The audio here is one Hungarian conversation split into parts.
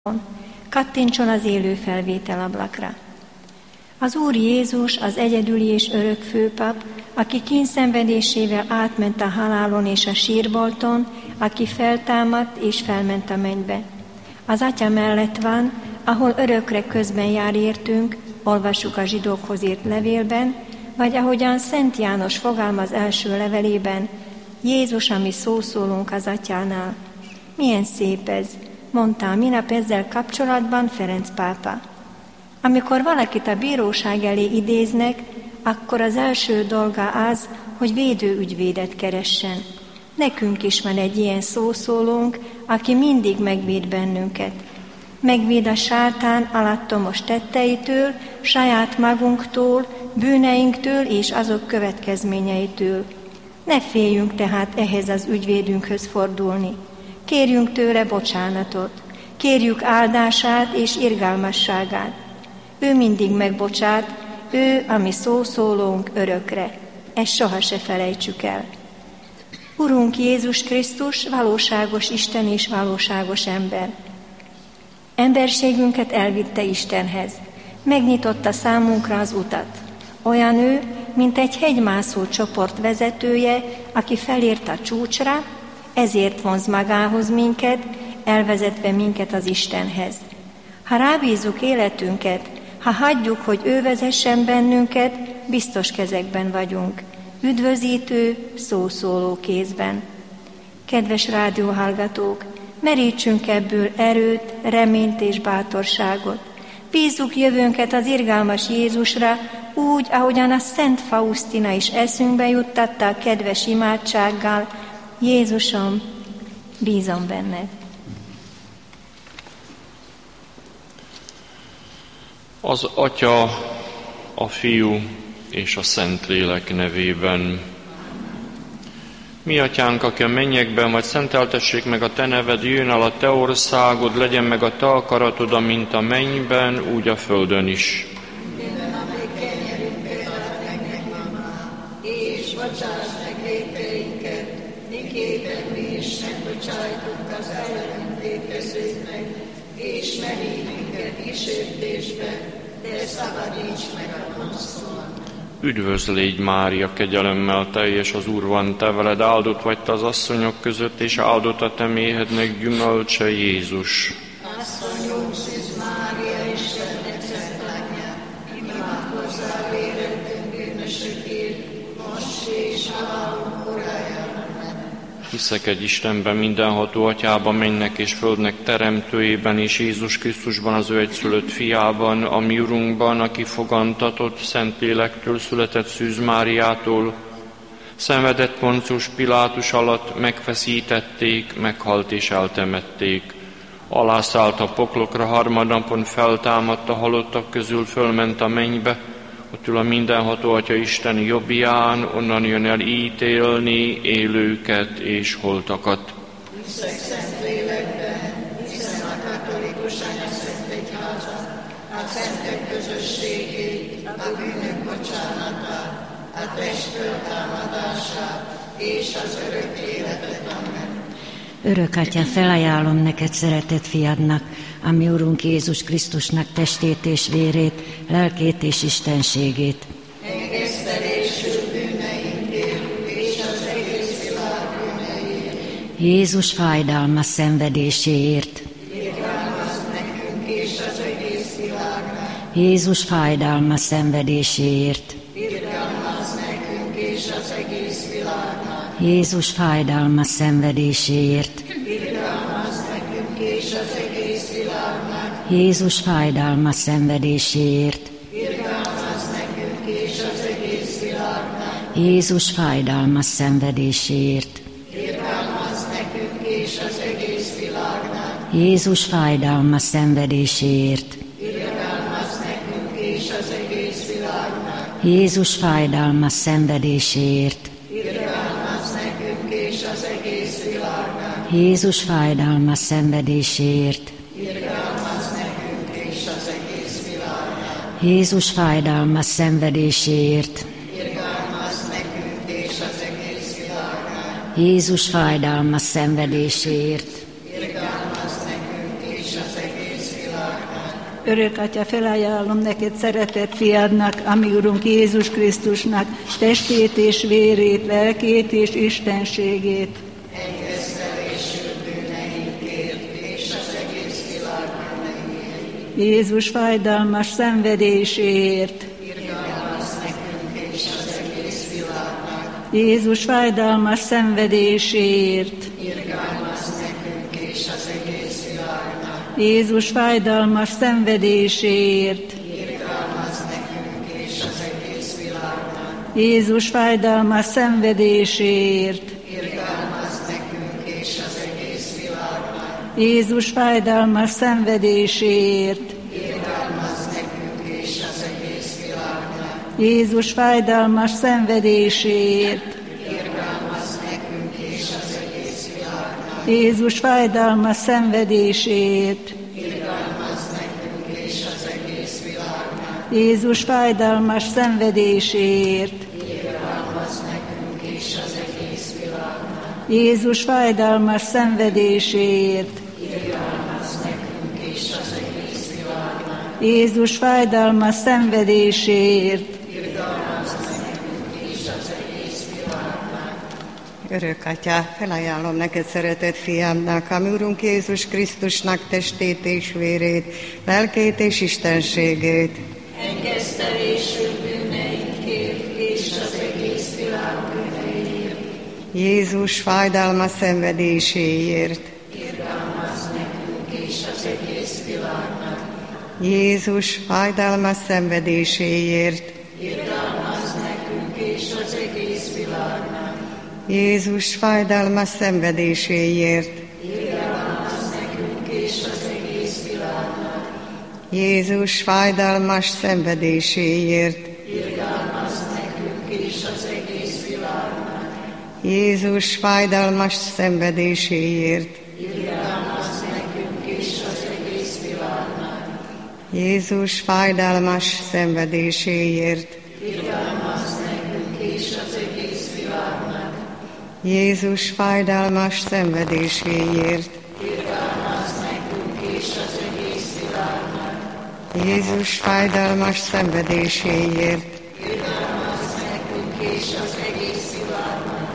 Kattintson az élő felvétel ablakra. Az Úr Jézus az egyedüli és örök főpap, aki kínszenvedésével átment a halálon és a sírbolton, aki feltámadt és felment a mennybe. Az Atya mellett van, ahol örökre közben jár értünk, olvassuk a zsidókhoz írt levélben, vagy ahogyan Szent János fogalmaz első levelében, Jézus, a mi szószólunk az Atyánál. Milyen szép ez, mondta a minap ezzel kapcsolatban Ferenc pápa. Amikor valakit a bíróság elé idéznek, akkor az első dolga az, hogy védőügyvédet keressen. Nekünk is van egy ilyen szószólónk, aki mindig megvéd bennünket. Megvéd a sátán alattomos tetteitől, saját magunktól, bűneinktől és azok következményeitől. Ne féljünk tehát ehhez az ügyvédünkhöz fordulni. Kérjünk tőle bocsánatot, kérjük áldását és irgalmasságát. Ő mindig megbocsát, ő a mi szószólónk örökre. Ezt soha se felejtsük el. Urunk Jézus Krisztus valóságos Isten és valóságos ember. Emberségünket elvitte Istenhez. Megnyitotta számunkra az utat. Olyan ő, mint egy hegymászó csoport vezetője, aki felért a csúcsra, ezért vonz magához minket, elvezetve minket az Istenhez. Ha rábízzuk életünket, ha hagyjuk, hogy ő vezessen bennünket, biztos kezekben vagyunk, üdvözítő, szószóló kézben. Kedves rádióhallgatók, merítsünk ebből erőt, reményt és bátorságot. Bízzuk jövőnket az irgalmas Jézusra, úgy, ahogyan a Szent Fausztina is eszünkbe juttatta a kedves imádsággal, Jézusom, bízom benned. Az Atya, a Fiú és a Szentlélek nevében. Mi Atyánk, aki a mennyekben vagy, szenteltessék meg a Te neved, jöjjön el a Te országod, legyen meg a Te akaratod, amint a mennyben, úgy a földön is. És bocsáss meg vétkeinket, miképpen mi is megbocsájtunk az ellenünk vétkezőknek, és ne vigy minket kísértésbe, de szabadíts meg a gonosztól. Üdvözlégy Mária, kegyelemmel teljes, az Úr van te veled, áldott vagy te az asszonyok között, és áldott a te méhednek gyümölcse, Jézus. Asszonyunk, Szűz Mária, Istennek szent anyja, imádkozzál vérettünk bűnösökért, most és halálunk órájában. Hiszek egy Istenben, mindenható Atyában, mennynek és földnek teremtőjében, és Jézus Krisztusban, az ő egyszülött fiában, a mi Urunkban, aki fogantatott, Szentlélektől született, Szűz Máriától, szenvedett Poncius Pilátus alatt, megfeszítették, meghalt és eltemették. Alászállt a poklokra, harmadnapon feltámadt, a halottak közül fölment a mennybe, ott ül a mindenható Atya Isten jobbján, onnan jön el ítélni élőket és holtakat. Hiszek Szentlélekben, hiszem a katolikus anyaszent egyházat, a szentek közösségét, a bűnök bocsánatát, a test föltámadását és az örök életet. Amen. Örök Atya, felajánlom neked szeretett fiadnak, a mi Urunk Jézus Krisztusnak testét és vérét, lelkét és istenségét. Engesztelésül bűneinkért és az egész világ bűneiért. Jézus fájdalmas szenvedéséért. Irgalmazz nekünk és az egész világnak. Jézus fájdalmas szenvedéséért. Irgalmazz nekünk és az egész világnak. Jézus fájdalmas szenvedéséért. Irgalmazz nekünk és az egész világnak. Jézus fájdalmas szenvedéséért. Irgalmazz nekünk és az egész világnak. Jézus fájdalmas szenvedéséért. Irgalmazz nekünk és az egész világnak. Jézus fájdalmas szenvedéséért. Irgalmazz nekünk és az egész világnak. Jézus fájdalmas szenvedéséért. Irgalmazz nekünk és az egész világnak. Jézus fájdalmas szenvedéséért. Irgalmazz nekünk és az egész világnak. Jézus fájdalmas szenvedéséért. Irgalmazz nekünk és az egész világnak. Jézus fájdalmas szenvedéséért. Irgalmazz nekünk és az egész Örök Atya, felajánlom neked szeretett fiadnak, a mi Urunk Jézus Krisztusnak, testét és vérét, lelkét és istenségét. Jézus fájdalmas szenvedéséért. Jézus fájdalmas szenvedéséért. Jézus fájdalmas szenvedéséért. Jézus fájdalmas szenvedéséért. Jézus fájdalmas szenvedéséért. Jézus fájdalmas szenvedéséért. Jézus fájdalmas szenvedéséért. Jézus fájdalmas szenvedéséért. Jézus fájdalmas szenvedéséért. Jézus fájdalmas szenvedéséért. Örök Atya, felajánlom neked szeretett fiamnak, a mi Urunk Jézus Krisztusnak testét és vérét, lelkét és istenségét. Engesztelésű bűneinkért és az egész világ bűneiért. Jézus fájdalmas szenvedéséért. Irgalmazz nekünk és az egész világnak. Jézus fájdalmas szenvedéséért. Irgalmazz nekünk és az egész világnak. Jézus fájdalmas szenvedéséért. Irgalmazz nekünk és az egész világnak. Jézus fájdalmas szenvedéséért. Irgalmazz nekünk és az egész világnak. Jézus fájdalmas szenvedéséért. Irgalmazz nekünk és az egész világnak. Jézus fájdalmas szenvedéséért. Irgalmazz nekünk és az egész világnak. Jézus fájdalmas szenvedéséért. Irgalmazz nekünk és az egész világnak. Jézus fájdalmas szenvedéséért. Irgalmazz nekünk és az egész világnak.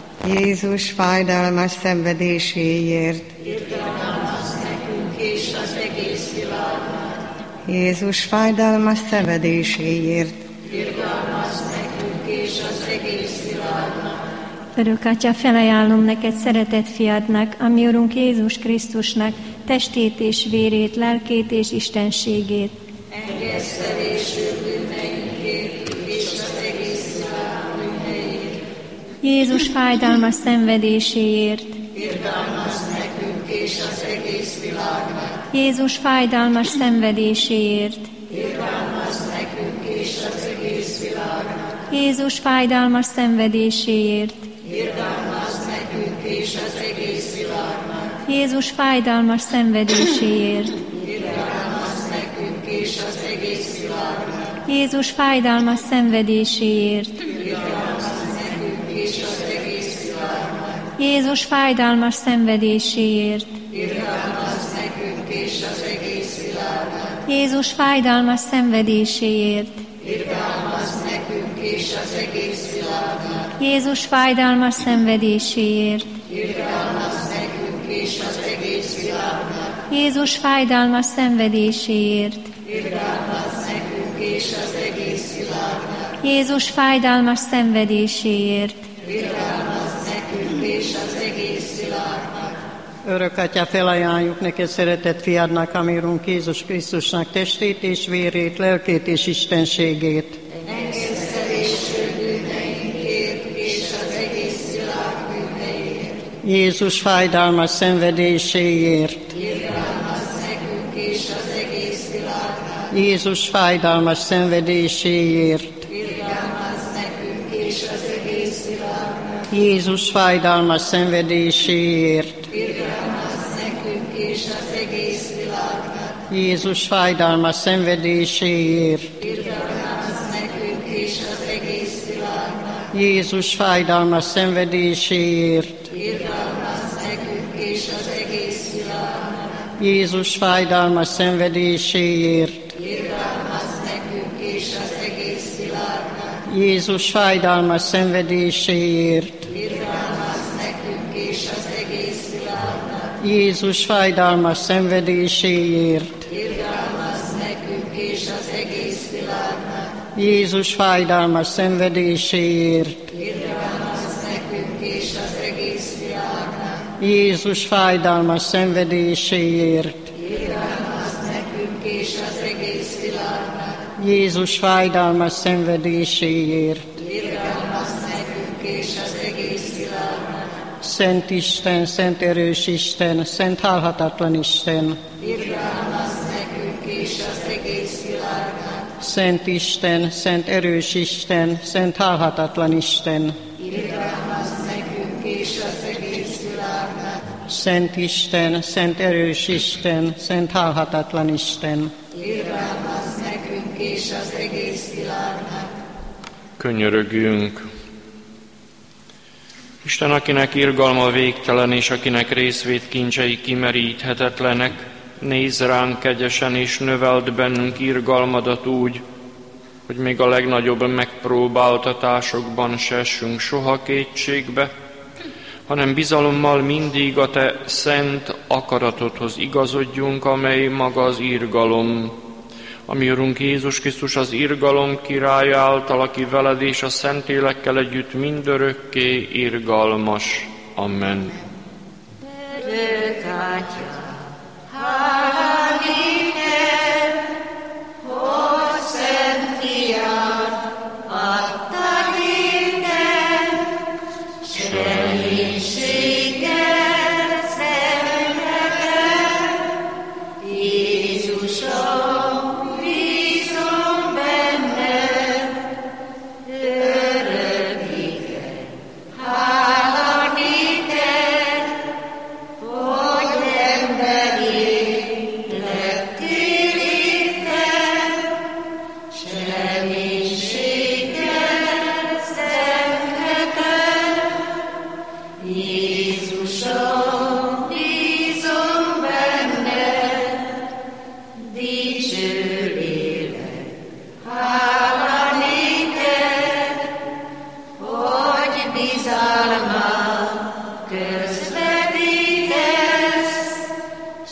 Jézus fájdalmas szenvedéséért. Irgalmazz nekünk és az egész világnak. Jézus fájdalmas szenvedéséért. Irgalmazz nekünk és az egész világnak. Örök Atya, felajánlom neked szeretett fiadnak, a mi Urunk Jézus Krisztusnak, testét és vérét, lelkét és istenségét. Engesztelésű bűneinkért és az egész világ bűneiért. Jézus fájdalmas szenvedéséért. Irgalmazz nekünk és az egész világnak. Jézus fájdalmas szenvedéséért. Irgalmazz nekünk és az egész világnak. Jézus fájdalmas szenvedéséért. Irgalmazz nekünk és az egész világnak. Jézus fájdalmas szenvedéséért. Irgalmazz nekünk és az egész világnak. Jézus fájdalmas szenvedéséért. Irgalmazz nekünk és az egész világnak. Jézus fájdalmas szenvedéséért. Irgalmazz nekünk és az egész világnak. Jézus fájdalmas szenvedéséért. Irgalmazz nekünk és az egész világnak. Jézus fájdalmas szenvedéséért. Irgalmazz nekünk és az egész világnak. Jézus fájdalmas szenvedéséért. Irgalmazz nekünk és az egész világnak. Jézus fájdalmas szenvedéséért. Irgalmazz nekünk és az egész világnak. Örök Atya, felajánljuk neked szeretett fiadnak, a mi Urunk Jézus Krisztusnak testét és vérét, lelkét és istenségét. Engesztelésű bűneinkért és az egész világ bűneiért. Jézus fájdalmas szenvedéséért. Irgalmazz nekünk és az egész világnak. Jézus fájdalmas szenvedéséért. Irgalmazz nekünk és az egész világnak. Jézus fájdalmas szenvedéséért. Irgalmazz nekünk és az egész világnak. Jézus fájdalmas szenvedéséért. Irgalmazz nekünk és az egész világnak. Jézus fájdalmas szenvedéséért. Irgalmazz nekünk és az egész világnak. Jézus fájdalmas szenvedéséért, irgalmazz nekünk és az egész világnak. Jézus fájdalmas szenvedéséért, Irgalmazz nekünk és az egész világnak. Jézus fájdalmas szenvedéséért, Irgalmazz nekünk és az egész világnak. Jézus fájdalmas szenvedéséért, Irgalmazz nekünk és az egész világnak. Jézus fájdalmas szenvedéséért, Irgalmazz nekünk és az egész világnak. Jézus fájdalmas szenvedéséért. Irgalmazz nekünk és az egész világnak. Szent Isten, szent erős Isten, szent halhatatlan Isten, Irgalmazz nekünk és az egész világnak. Szent Isten, szent erős Isten, szent halhatatlan Isten, Irgalmazz nekünk és az egész világnak. Szent Isten, szent erős Isten, szent halhatatlan Isten. Irgalmazz nekünk és az egész világnak. Könyörögjünk. Isten, akinek irgalma végtelen, és akinek részvét kincsei kimeríthetetlenek, nézz ránk kegyesen, és növeld bennünk irgalmadat úgy, hogy még a legnagyobb megpróbáltatásokban se essünk soha kétségbe, hanem bizalommal mindig a Te szent akaratodhoz igazodjunk, amely maga az irgalom. Ami Urunk Jézus Krisztus az irgalom király által, aki veled és a Szentlélekkel együtt mindörökké irgalmas. Amen. Örök Atya, hála néked, hogy szent fiad adtad néked, s reménységgel szenveded. Jézusom, bízom benned, örökké. Hála néked, hogy emberi lettél érted, s reménységgel szenveded. Jézusom, bízom benned, dicső lélek. Hála néked, hogy bizalmat közvetítesz, s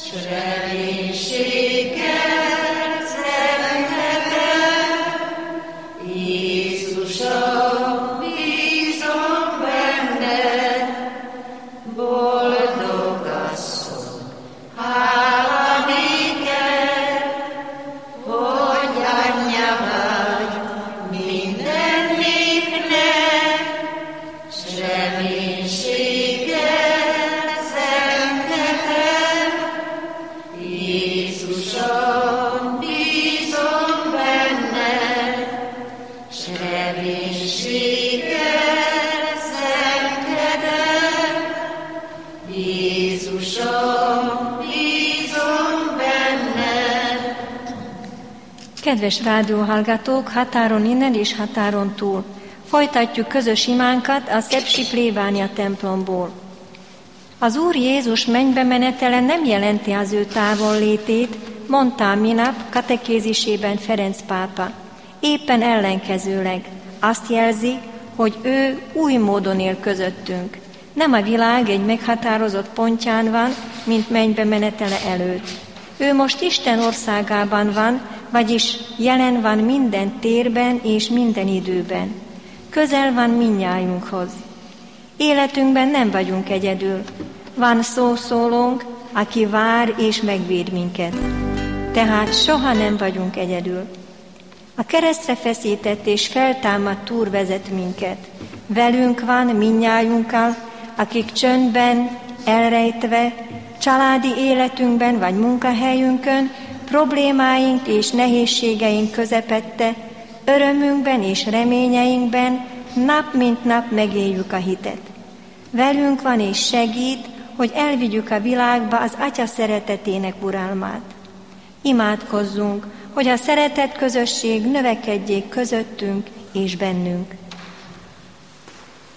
reménységgel szenveded. Jézusom, bízom benned, boldog asszony. Hála néked, hogy anyja vagy minden népnek, s reménységgel szenveded. Jézusom, bízom benned, s reménységgel szenveded. Jézusom, bízom benned. Kedves rádióhallgatók, határon innen és határon túl. Folytatjuk közös imánkat a szepsi plébánia templomból. Az Úr Jézus mennybe menetele nem jelenti az ő távollétét, mondta minap katekézisében Ferenc pápa. Éppen ellenkezőleg azt jelzi, hogy ő új módon él közöttünk. Nem a világ egy meghatározott pontján van, mint mennybe menetele előtt. Ő most Isten országában van, vagyis jelen van minden térben és minden időben. Közel van mindnyájunkhoz. Életünkben nem vagyunk egyedül. Van szószólónk, aki vár és megvéd minket. Tehát soha nem vagyunk egyedül. A keresztre feszített és feltámadt Úr vezet minket. Velünk van mindnyájunkkal, akik csöndben, elrejtve, családi életünkben vagy munkahelyünkön, problémáink és nehézségeink közepette, örömünkben és reményeinkben nap mint nap megéljük a hitet. Velünk van és segít, hogy elvigyük a világba az Atya szeretetének uralmát. Imádkozzunk, hogy a szeretet közösség növekedjék közöttünk és bennünk.